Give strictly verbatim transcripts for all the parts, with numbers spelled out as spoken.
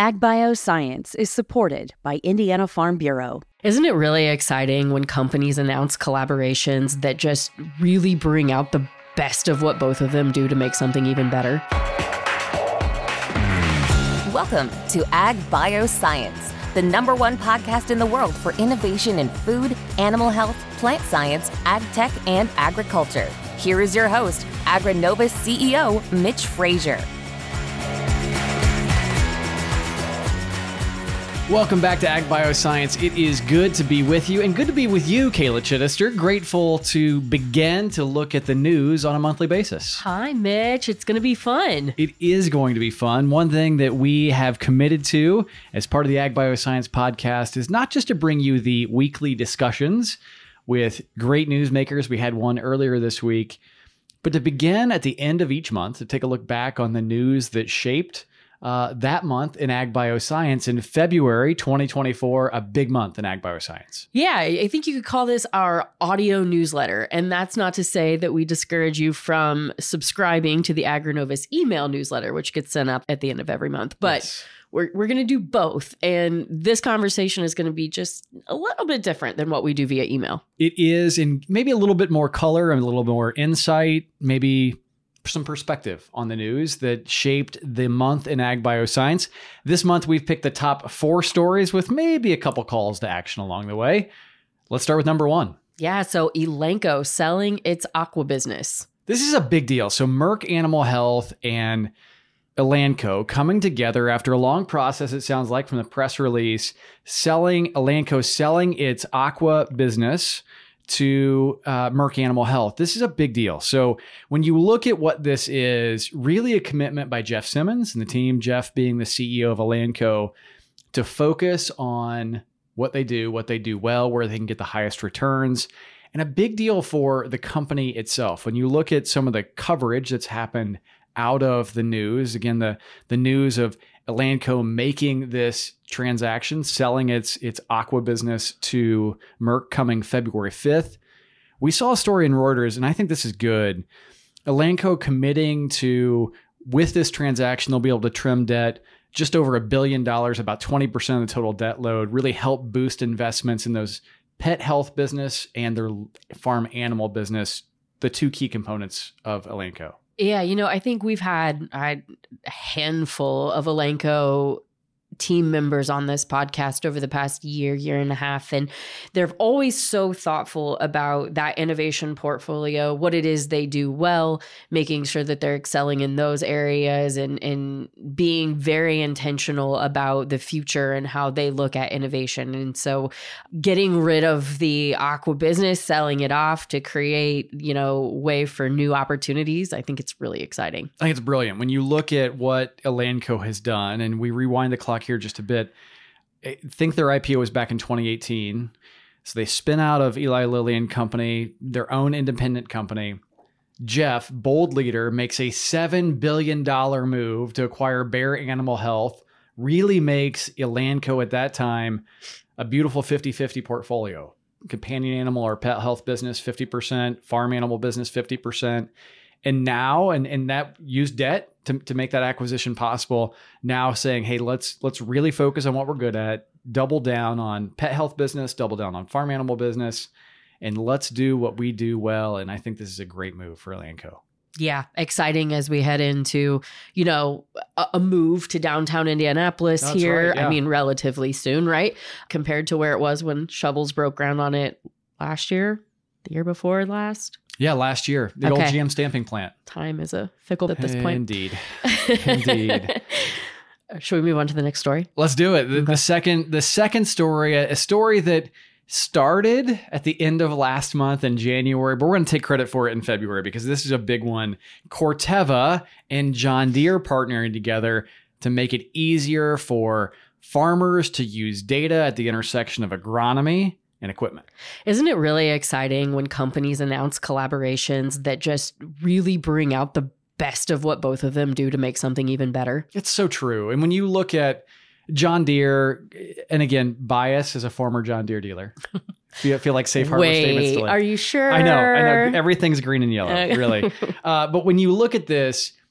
AgBio Science is supported by Indiana Farm Bureau. Isn't it really exciting when companies announce collaborations that just really bring out the best of what both of them do to make something even better? Welcome to AgBio Science, the number one podcast in the world for innovation in food, animal health, plant science, ag tech, and agriculture. Here is your host, AgriNovus C E O, Mitch Frazier. Welcome back to AgBio Science. It is good to be with you, and good to be with you, Kayla Chittister. Grateful to begin to look at the news on a monthly basis. Hi, Mitch. It's going to be fun. It is going to be fun. One thing that we have committed to as part of the AgBio Science podcast is not just to bring you the weekly discussions with great newsmakers. We had one earlier this week, but to begin at the end of each month to take a look back on the news that shaped Uh, that month in AgBio Science. In February twenty twenty-four, a big month in AgBio Science. Yeah, I think you could call this our audio newsletter. And that's not to say that we discourage you from subscribing to the AgriNovus email newsletter, which gets sent up at the end of every month. But yes, we're, we're going to do both. And this conversation is going to be just a little bit different than what we do via email. It is, and maybe a little bit more color and a little more insight, maybe some perspective on the news that shaped the month in AgBio Science. This month, we've picked the top four stories with maybe a couple calls to action along the way. Let's start with number one. Yeah, so Elanco selling its aqua business. This is a big deal. So Merck Animal Health and Elanco coming together after a long process, it sounds like, from the press release, selling Elanco selling its aqua business to uh, Merck Animal Health. This is a big deal. So when you look at what this is, really a commitment by Jeff Simmons and the team, Jeff being the C E O of Elanco, to focus on what they do, what they do well, where they can get the highest returns, and a big deal for the company itself. When you look at some of the coverage that's happened out of the news, again, the, the news of Elanco making this transaction, selling its its aqua business to Merck coming February fifth. We saw a story in Reuters, and I think this is good. Elanco committing to, with this transaction, they'll be able to trim debt just over a billion dollars, about twenty percent of the total debt load, really help boost investments in those pet health business and their farm animal business, the two key components of Elanco. Yeah, you know, I think we've had a handful of Elanco team members on this podcast over the past year, year and a half, and they're always so thoughtful about that innovation portfolio, what it is they do well, making sure that they're excelling in those areas and, and being very intentional about the future and how they look at innovation. And so getting rid of the aqua business, selling it off to create, you know, way for new opportunities, I think it's really exciting. I think it's brilliant. When you look at what Elanco has done, and we rewind the clock here just a bit, I think their I P O was back in twenty eighteen. So they spin out of Eli Lilly and Company, their own independent company. Jeff, bold leader, makes a seven billion dollars move to acquire Bayer Animal Health, really makes Elanco at that time a beautiful fifty-fifty portfolio. Companion animal or pet health business, fifty percent, farm animal business, fifty percent. And now, and, and that used debt to, to make that acquisition possible. Now saying, hey, let's let's really focus on what we're good at, double down on pet health business, double down on farm animal business, and let's do what we do well. And I think this is a great move for Elanco. Yeah, exciting as we head into, you know, a, a move to downtown Indianapolis That's here. right, yeah. I mean, relatively soon, right? Compared to where it was when shovels broke ground on it last year, the year before last. Yeah, last year, the Okay. old G M stamping plant. Time is a fickle at this point. Indeed. Indeed. Should we move on to the next story? Let's do it. The, Okay. the second the second story, a, a story that started at the end of last month in January, but we're going to take credit for it in February because this is a big one. Corteva and John Deere partnering together to make it easier for farmers to use data at the intersection of agronomy and equipment. Isn't it really exciting when companies announce collaborations that just really bring out the best of what both of them do to make something even better? It's so true. And when you look at John Deere, and again, bias as a former John Deere dealer, feel, feel like safe harbor Wait, statements. To are you sure? I know, I know. Everything's green and yellow, Uh, really. Uh, but when you look at this,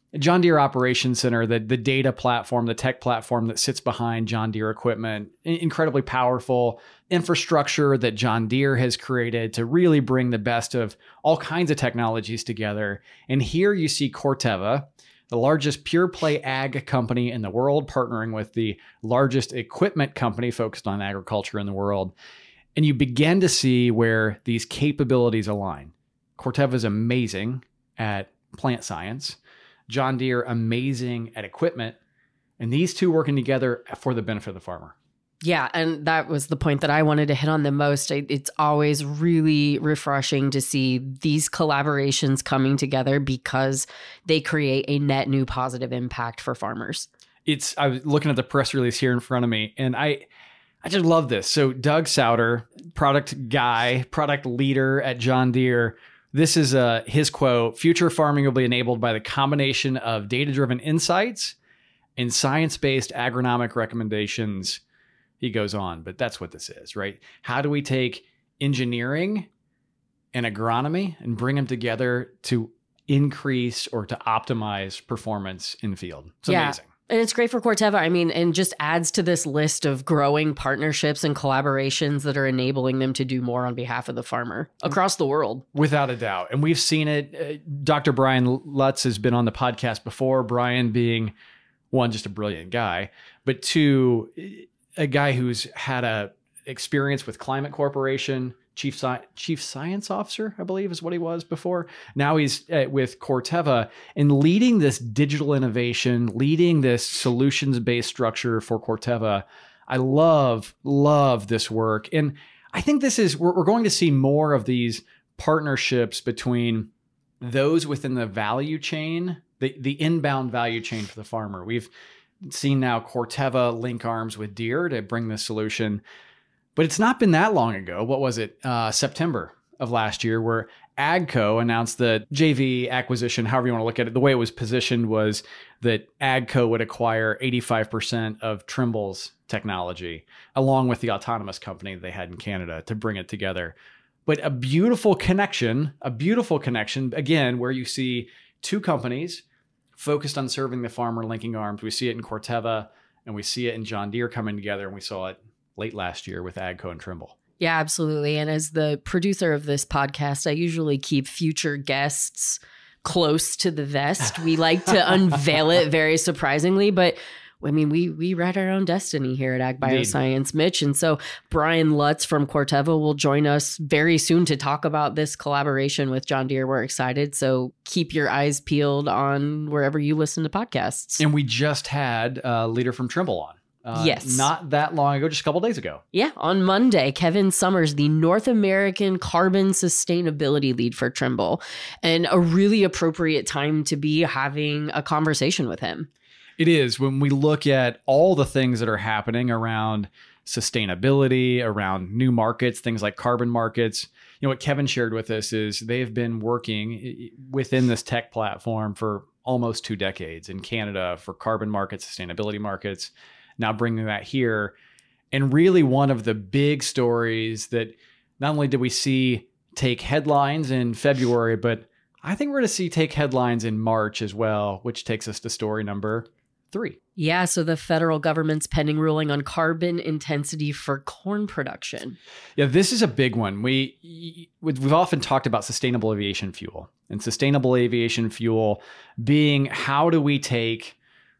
John Deere Operations Center, the, the data platform, the tech platform that sits behind John Deere equipment, incredibly powerful infrastructure that John Deere has created to really bring the best of all kinds of technologies together. And here you see Corteva, the largest pure play ag company in the world, partnering with the largest equipment company focused on agriculture in the world. And you begin to see where these capabilities align. Corteva is amazing at plant science. John Deere, amazing at equipment, and these two working together for the benefit of the farmer. Yeah, and that was the point that I wanted to hit on the most. It's always really refreshing to see these collaborations coming together because they create a net new positive impact for farmers. It's I was looking at the press release here in front of me, and I I just love this. So Doug Sauter, product guy, product leader at John Deere. This is uh, his quote: "Future farming will be enabled by the combination of data-driven insights and science-based agronomic recommendations." He goes on, but that's what this is, right? How do we take engineering and agronomy and bring them together to increase or to optimize performance in field? It's yeah. amazing. And it's great for Corteva. I mean, and just adds to this list of growing partnerships and collaborations that are enabling them to do more on behalf of the farmer across the world. Without a doubt. And we've seen it. Uh, Doctor Brian Lutz has been on the podcast before. Brian being, one, just a brilliant guy, but two, a guy who's had a experience with Climate Corporation, chief sci- chief science officer, I believe is what he was before. Now he's uh, with Corteva and leading this digital innovation, leading this solutions-based structure for Corteva. I love, love this work. And I think this is, we're, we're going to see more of these partnerships between those within the value chain, the, the inbound value chain for the farmer. We've seen now Corteva link arms with Deere to bring this solution. But it's not been that long ago. What was it? Uh, September of last year, where AGCO announced the J V acquisition, however you want to look at it. The way it was positioned was that AGCO would acquire eighty-five percent of Trimble's technology, along with the autonomous company they had in Canada, to bring it together. But a beautiful connection, a beautiful connection, again, where you see two companies focused on serving the farmer linking arms. We see it in Corteva, and we see it in John Deere coming together, and we saw it late last year with AGCO and Trimble. Yeah, absolutely. And as the producer of this podcast, I usually keep future guests close to the vest. We like to unveil it very surprisingly, but I mean, we we write our own destiny here at Ag Bioscience, Mitch. And so Brian Lutz from Corteva will join us very soon to talk about this collaboration with John Deere. We're excited. So keep your eyes peeled on wherever you listen to podcasts. And we just had a leader from Trimble on. Uh, yes. Not that long ago, just a couple days ago. Yeah. On Monday, Kevin Summers, the North American Carbon Sustainability Lead for Trimble, and a really appropriate time to be having a conversation with him. It is. When we look at all the things that are happening around sustainability, around new markets, things like carbon markets, you know, what Kevin shared with us is they've been working within this tech platform for almost two decades in Canada for carbon markets, sustainability markets. Now bringing that here. And really one of the big stories that not only did we see take headlines in February, but I think we're going to see take headlines in March as well, which takes us to story number three. Yeah, so the federal government's pending ruling on carbon intensity for corn production. Yeah, this is a big one. We, we've often talked about sustainable aviation fuel, and sustainable aviation fuel being how do we take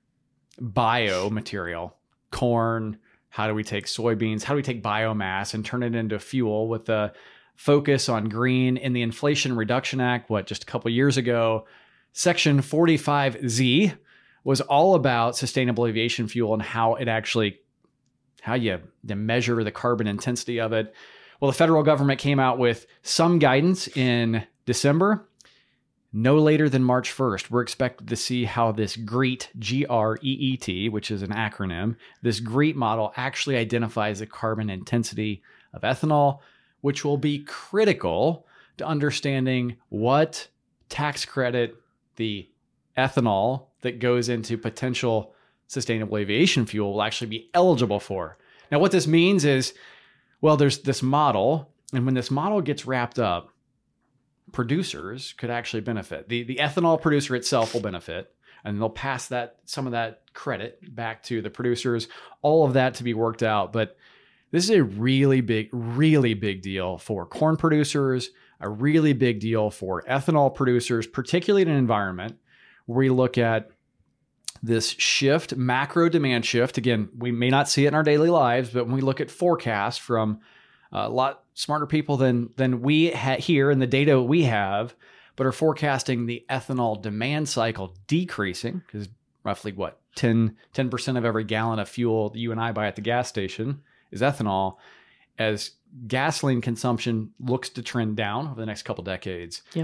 biomaterial, corn, how do we take soybeans, how do we take biomass and turn it into fuel with a focus on green. In the Inflation Reduction Act, what, just a couple of years ago, Section forty-five Z was all about sustainable aviation fuel and how it actually, how you, you measure the carbon intensity of it. Well, the federal government came out with some guidance in December. No later than March first, we're expected to see how this GREET, G R E E T, which is an acronym, this GREET model actually identifies the carbon intensity of ethanol, which will be critical to understanding what tax credit the ethanol that goes into potential sustainable aviation fuel will actually be eligible for. Now, what this means is, well, there's this model, and when this model gets wrapped up, producers could actually benefit. The, the ethanol producer itself will benefit. and they'll pass that some of that credit back to the producers, all of that to be worked out. But this is a really big, really big deal for corn producers, a really big deal for ethanol producers, particularly in an environment where we look at this shift, macro demand shift. Again, we may not see it in our daily lives, but when we look at forecasts from a lot smarter people than, than we ha- here in the data we have, but are forecasting the ethanol demand cycle decreasing, because roughly what, ten percent of every gallon of fuel that you and I buy at the gas station is ethanol, as gasoline consumption looks to trend down over the next couple decades. Yeah.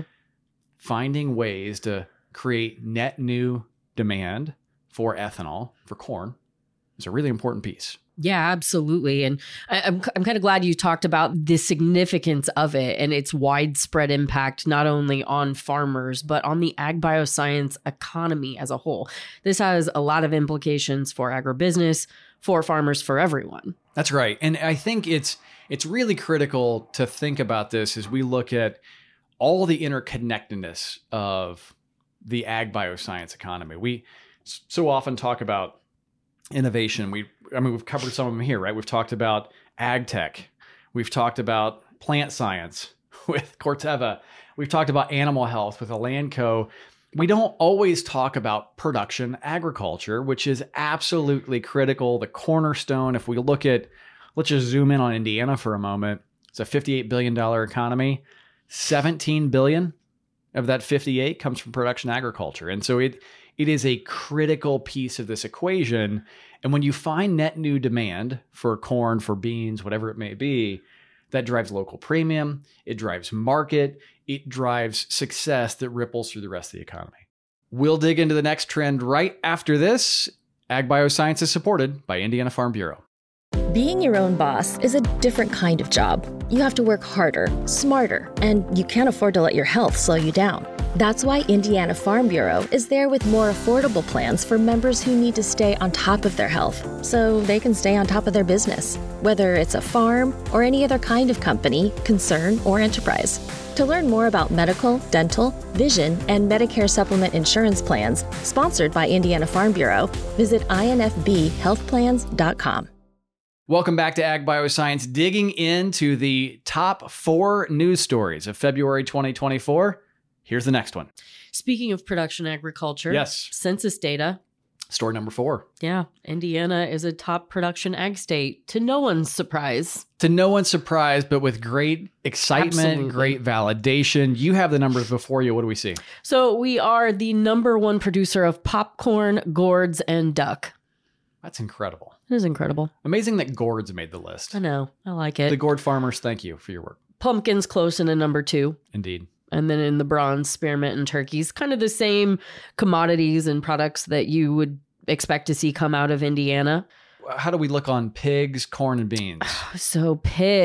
Finding ways to create net new demand for ethanol, for corn, is a really important piece. Yeah, absolutely. And I, I'm I'm kind of glad you talked about the significance of it and its widespread impact, not only on farmers, but on the ag bioscience economy as a whole. This has a lot of implications for agribusiness, for farmers, for everyone. That's right. And I think it's it's really critical to think about this as we look at all the interconnectedness of the ag bioscience economy. We so often talk about innovation. We, I mean, we've covered some of them here, right? We've talked about ag tech. We've talked about plant science with Corteva. We've talked about animal health with Elanco. We don't always talk about production agriculture, which is absolutely critical, the cornerstone. If we look at, let's just zoom in on Indiana for a moment. It's a fifty-eight billion dollars economy. seventeen billion dollars of that fifty-eight comes from production agriculture. And so it it is a critical piece of this equation. And when you find net new demand for corn, for beans, whatever it may be, that drives local premium, it drives market, it drives success that ripples through the rest of the economy. We'll dig into the next trend right after this. Ag Bioscience is supported by Indiana Farm Bureau. Being your own boss is a different kind of job. You have to work harder, smarter, and you can't afford to let your health slow you down. That's why Indiana Farm Bureau is there with more affordable plans for members who need to stay on top of their health, so they can stay on top of their business, whether it's a farm or any other kind of company, concern, or enterprise. To learn more about medical, dental, vision, and Medicare supplement insurance plans sponsored by Indiana Farm Bureau, visit I N F B health plans dot com. Welcome back to Ag Bioscience, digging into the top four news stories of February twenty twenty-four. Here's the next one. Speaking of production agriculture, yes, census data. Story number four. Yeah, Indiana is a top production ag state, to no one's surprise. To no one's surprise, but with great excitement, Absolutely. Great validation. You have the numbers before you. What do we see? So we are the number one producer of popcorn, gourds, and duck. That's incredible. It is incredible. Amazing that gourds made the list. I know. I like it. The gourd farmers, thank you for your work. Pumpkins close in a number two. Indeed. And then in the bronze, spearmint and turkeys, kind of the same commodities and products that you would expect to see come out of Indiana. How do we look on pigs, corn, and beans? So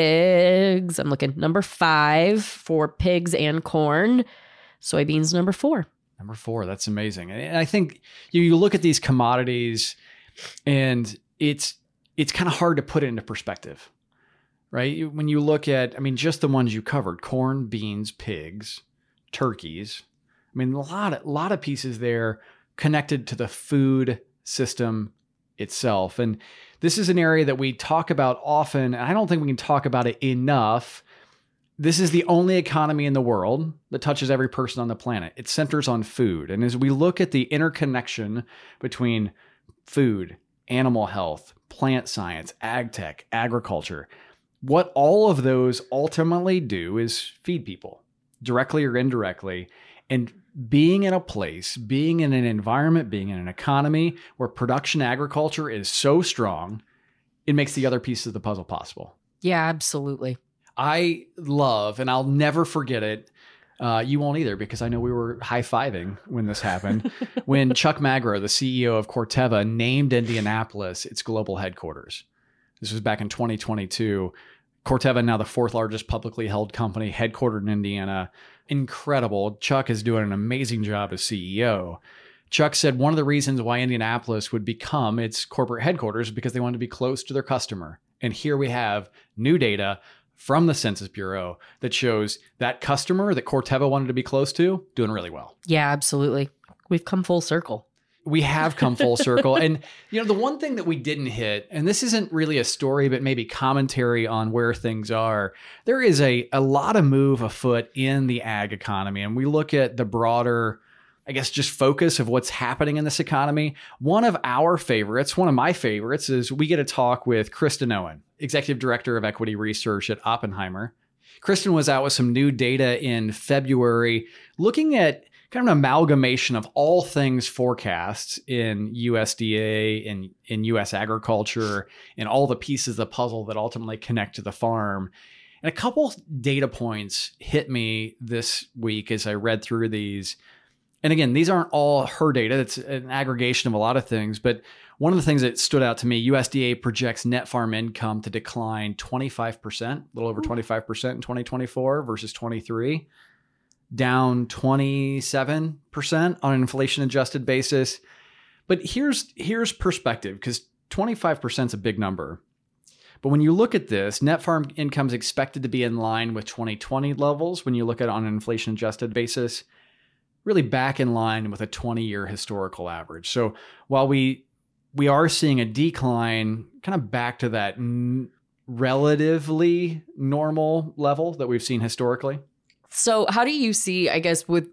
pigs, I'm looking number five for pigs and corn. Soybeans number four. Number four, that's amazing. And I think you, you look at these commodities and it's it's kind of hard to put it into perspective, right? When you look at, I mean, just the ones you covered, corn, beans, pigs, turkeys. I mean, a lot of, a lot of pieces there connected to the food system itself. And this is an area that we talk about often, and I don't think we can talk about it enough. This is the only economy in the world that touches every person on the planet. It centers on food. And as we look at the interconnection between food, animal health, plant science, ag tech, agriculture, what all of those ultimately do is feed people, directly or indirectly. And being in a place, being in an environment, being in an economy where production agriculture is so strong, it makes the other pieces of the puzzle possible. Yeah, absolutely. I love, and I'll never forget it, uh, you won't either, because I know we were high-fiving when this happened, when Chuck Magro, the C E O of Corteva, named Indianapolis its global headquarters. This was back in twenty twenty-two. Corteva, now the fourth largest publicly held company, headquartered in Indiana. Incredible. Chuck is doing an amazing job as C E O. Chuck said one of the reasons why Indianapolis would become its corporate headquarters is because they wanted to be close to their customer. And here we have new data from the Census Bureau that shows that customer that Corteva wanted to be close to doing really well. Yeah, absolutely. We've come full circle. We have come full circle. And, you know, the one thing that we didn't hit, and this isn't really a story, but maybe commentary on where things are, there is a, a lot of move afoot in the ag economy. And we look at the broader, I guess, just focus of what's happening in this economy. One of our favorites, one of my favorites, is we get to talk with Kristen Owen, Executive Director of Equity Research at Oppenheimer. Kristen was out with some new data in February, looking at kind of an amalgamation of all things forecasts in U S D A and in U S agriculture and all the pieces of the puzzle that ultimately connect to the farm. And a couple data points hit me this week as I read through these. And again, these aren't all her data. It's an aggregation of a lot of things. But one of the things that stood out to me, U S D A projects net farm income to decline twenty-five percent, a little over twenty-five percent in twenty twenty-four versus twenty-three. Down twenty-seven percent on an inflation adjusted basis. But here's here's perspective, because twenty-five percent is a big number. But when you look at this, net farm income is expected to be in line with twenty twenty levels when you look at it on an inflation adjusted basis, really back in line with a twenty-year historical average. So while we we are seeing a decline kind of back to that n- relatively normal level that we've seen historically. So how do you see, I guess, with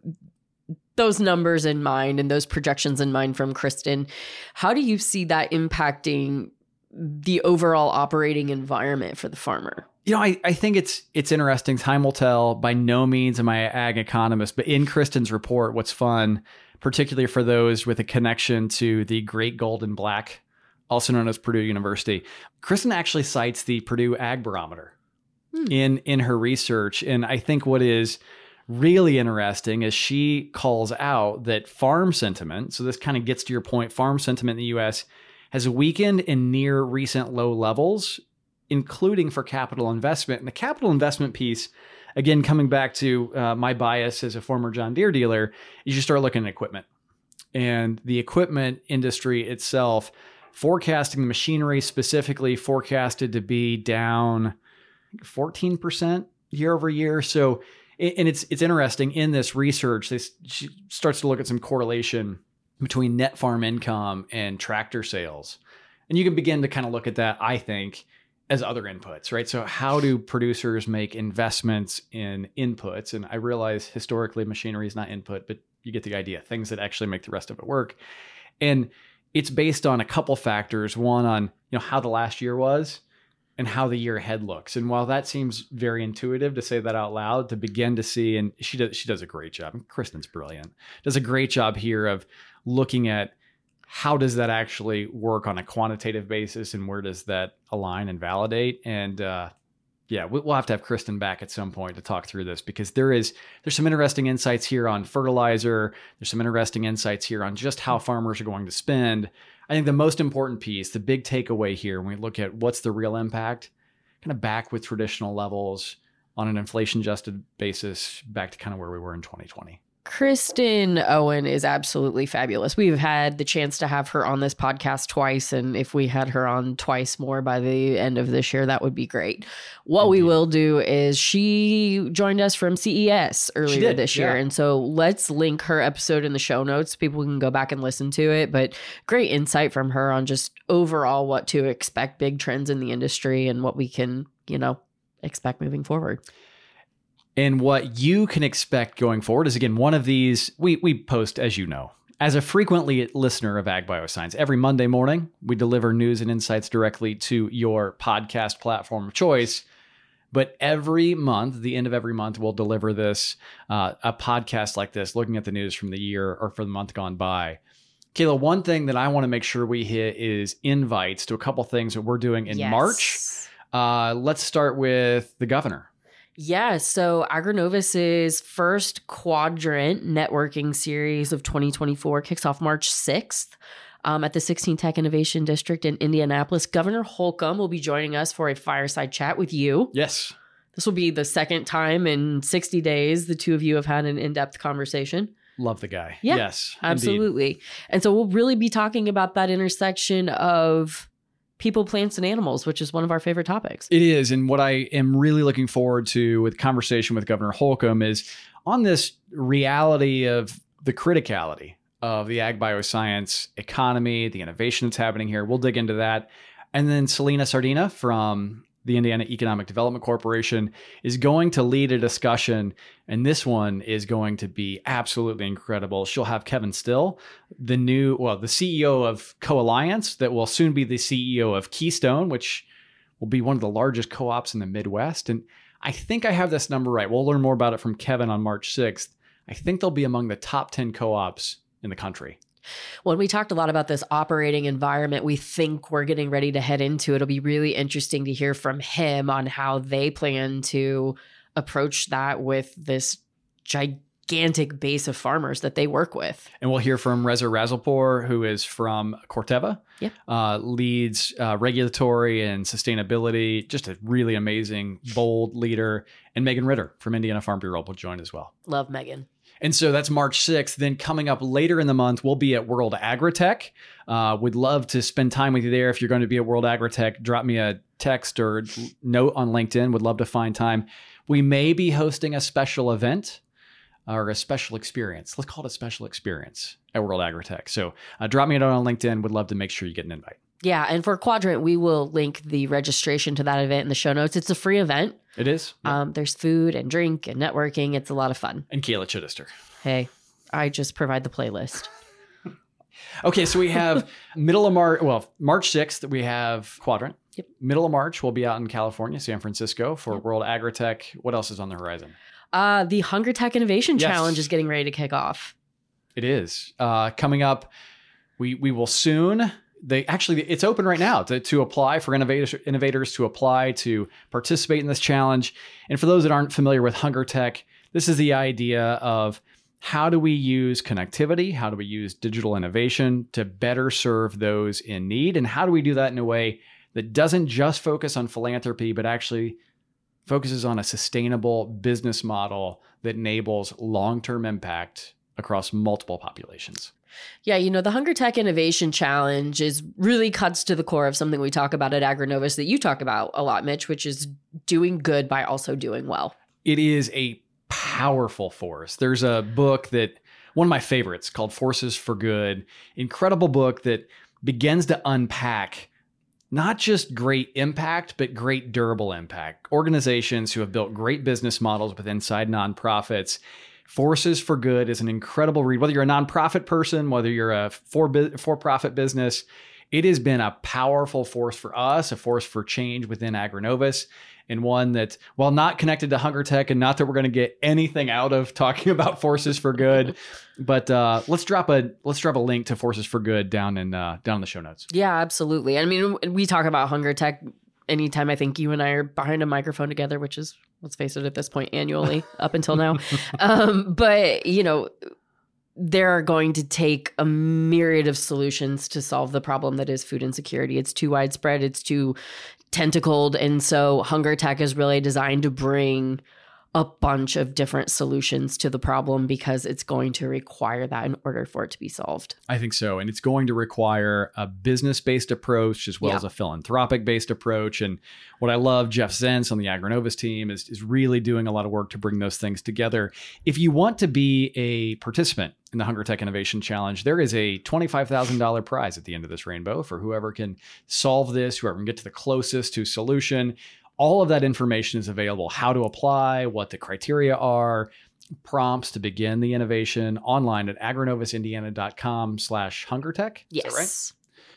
those numbers in mind and those projections in mind from Kristen, how do you see that impacting the overall operating environment for the farmer? You know, I, I think it's it's interesting. Time will tell. By no means am I an ag economist, but in Kristen's report, what's fun, particularly for those with a connection to the Great Golden Black, also known as Purdue University, Kristen actually cites the Purdue Ag Barometer hmm. in, in her research. And I think what is really interesting is she calls out that farm sentiment, so this kind of gets to your point, farm sentiment in the U S has weakened in near recent low levels, including for capital investment. And the capital investment piece, again, coming back to uh, my bias as a former John Deere dealer, is you start looking at equipment. And the equipment industry itself, forecasting the machinery specifically forecasted to be down fourteen percent year over year. So, and it's it's interesting in this research, this she starts to look at some correlation between net farm income and tractor sales. And you can begin to kind of look at that, I think, as other inputs, right? So how do producers make investments in inputs? And I realize historically machinery is not input, but you get the idea, things that actually make the rest of it work. And it's based on a couple factors. One, on, you know, how the last year was and how the year ahead looks. And while that seems very intuitive to say that out loud, to begin to see, and she does, she does a great job. Kristen's brilliant. Does a great job here of looking at how does that actually work on a quantitative basis and where does that align and validate? And uh, yeah, we'll have to have Kristen back at some point to talk through this, because there is there's some interesting insights here on fertilizer. There's some interesting insights here on just how farmers are going to spend. I think the most important piece, the big takeaway here, when we look at what's the real impact, kind of back with traditional levels on an inflation adjusted basis, back to kind of where we were in twenty twenty. Kristen Owen is absolutely fabulous. We've had the chance to have her on this podcast twice, and if we had her on twice more by the end of this year, that would be great. What Indeed. we will do is she joined us from C E S earlier this year, yeah. and so let's link her episode in the show notes. People can go back and listen to it, but great insight from her on just overall what to expect, big trends in the industry, and what we can, you know, expect moving forward. And what you can expect going forward is, again, one of these, we we post, as you know, as a frequently listener of Ag Bioscience, every Monday morning, we deliver news and insights directly to your podcast platform of choice. But every month, the end of every month, we'll deliver this, uh, a podcast like this, looking at the news from the year or for the month gone by. Kayla, one thing that I want to make sure we hit is invites to a couple things that we're doing in yes. March. Uh, let's start with the governor. Yeah, so Agronovis's first quadrant networking series of twenty twenty-four kicks off March sixth um, at the sixteen Tech Innovation District in Indianapolis. Governor Holcomb will be joining us for a fireside chat with you. Yes. This will be the second time in sixty days the two of you have had an in-depth conversation. Love the guy. Yeah, yes, absolutely. Indeed. And so we'll really be talking about that intersection of people, plants, and animals, which is one of our favorite topics. It is. And what I am really looking forward to with conversation with Governor Holcomb is on this reality of the criticality of the ag bioscience economy, the innovation that's happening here. We'll dig into that. And then Selena Sardina from the Indiana Economic Development Corporation is going to lead a discussion, and this one is going to be absolutely incredible. She'll have Kevin Still, the new, well, the C E O of Co-Alliance, that will soon be the C E O of Keystone, which will be one of the largest co-ops in the Midwest. And I think I have this number right. We'll learn more about it from Kevin on March sixth. I think they'll be among the top ten co-ops in the country. When we talked a lot about this operating environment we think we're getting ready to head into, it'll be really interesting to hear from him on how they plan to approach that with this gigantic base of farmers that they work with. And we'll hear from Reza Razalpour, who is from Corteva, yep. uh, leads uh, regulatory and sustainability, just a really amazing, bold leader. And Megan Ritter from Indiana Farm Bureau will join as well. Love Megan. And so that's March sixth. Then coming up later in the month, we'll be at World Agritech. Uh, we'd love to spend time with you there. If you're going to be at World Agritech, drop me a text or note on LinkedIn. Would love to find time. We may be hosting a special event or a special experience. Let's call it a special experience at World Agritech. So uh, drop me a note on LinkedIn. Would love to make sure you get an invite. Yeah. And for Quadrant, we will link the registration to that event in the show notes. It's a free event. It is. Yeah. Um, there's food and drink and networking. It's a lot of fun. And Kayla Chittister. Hey, I just provide the playlist. Okay, so we have middle of March, well, March sixth, we have Quadrant. Yep. Middle of March, we'll be out in California, San Francisco for Yep. World Agritech. What else is on the horizon? Uh, the Hunger Tech Innovation Yes. Challenge is getting ready to kick off. It is. Uh, coming up, we we will soon... They actually, it's open right now to, to apply for innovators, innovators to apply to participate in this challenge. And for those that aren't familiar with Hunger Tech, this is the idea of how do we use connectivity? How do we use digital innovation to better serve those in need? And how do we do that in a way that doesn't just focus on philanthropy, but actually focuses on a sustainable business model that enables long-term impact across multiple populations? Yeah, you know, the Hunger Tech Innovation Challenge is really cuts to the core of something we talk about at AgriNovus that you talk about a lot, Mitch, which is doing good by also doing well. It is a powerful force. There's a book that, one of my favorites, called Forces for Good. Incredible book that begins to unpack not just great impact, but great durable impact. Organizations who have built great business models with inside nonprofits. Forces for Good is an incredible read. Whether you're a nonprofit person, whether you're a for, for-profit business, it has been a powerful force for us, a force for change within AgriNovus, and one that, while not connected to Hunger Tech, and not that we're going to get anything out of talking about Forces for Good, but uh, let's drop a let's drop a link to Forces for Good down in uh, down in the show notes. Yeah, absolutely. I mean, we talk about Hunger Tech anytime I think you and I are behind a microphone together, which is, let's face it, at this point, annually up until now. Um, but, you know, they're going to take a myriad of solutions to solve the problem that is food insecurity. It's too widespread. It's too tentacled. And so Hunger Tech is really designed to bring a bunch of different solutions to the problem because it's going to require that in order for it to be solved. I think so. And it's going to require a business-based approach as well Yeah. as a philanthropic-based approach. And what I love, Jeff Zentz on the AgriNovus team is, is really doing a lot of work to bring those things together. If you want to be a participant in the Hunger Tech Innovation Challenge, there is a twenty-five thousand dollars prize at the end of this rainbow for whoever can solve this, whoever can get to the closest to solution. All of that information is available, how to apply, what the criteria are, prompts to begin the innovation online at agrinovusindiana.com slash hungertech. Yes. Is that right?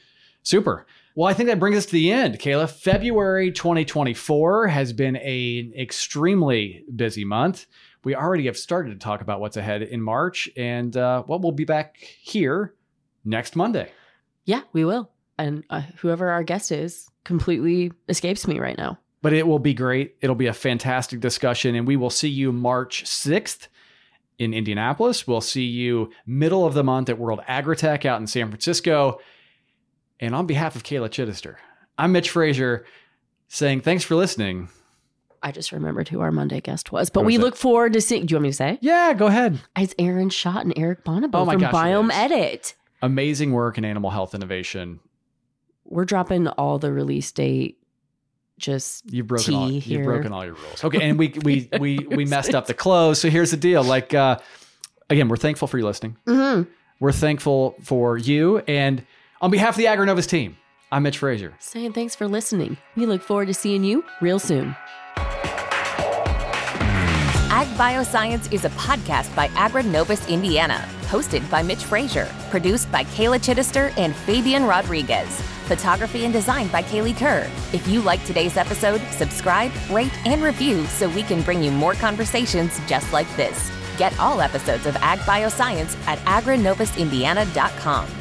Super. Well, I think that brings us to the end, Kayla. February twenty twenty-four has been an extremely busy month. We already have started to talk about what's ahead in March, and uh, well, we'll be back here next Monday. Yeah, we will. And uh, whoever our guest is completely escapes me right now. But it will be great. It'll be a fantastic discussion, and we will see you March sixth in Indianapolis. We'll see you middle of the month at World Agritech out in San Francisco. And on behalf of Kayla Chittister, I'm Mitch Frazier saying thanks for listening. I just remembered who our Monday guest was, but Who we was it? look forward to seeing. Do you want me to say? Yeah, go ahead. It's Aaron Schott and Eric Bonnebo Oh my from gosh, it Biome is. Edit. Amazing work in animal health innovation. We're dropping all the release date. Just You've broken all tea you've here. broken all your rules. Okay, and we we we we messed up the close. So here's the deal. Like uh, again, we're thankful for you listening. Mhm. We're thankful for you. And on behalf of the AgriNovus team, I'm Mitch Frazier. Saying thanks for listening. We look forward to seeing you real soon. Ag Bioscience is a podcast by AgriNovus Indiana, hosted by Mitch Frazier, produced by Kayla Chittister and Fabian Rodriguez. Photography and design by Kaylee Kerr. If you liked today's episode, subscribe, rate, and review so we can bring you more conversations just like this. Get all episodes of Ag Bioscience at agri novus indiana dot com.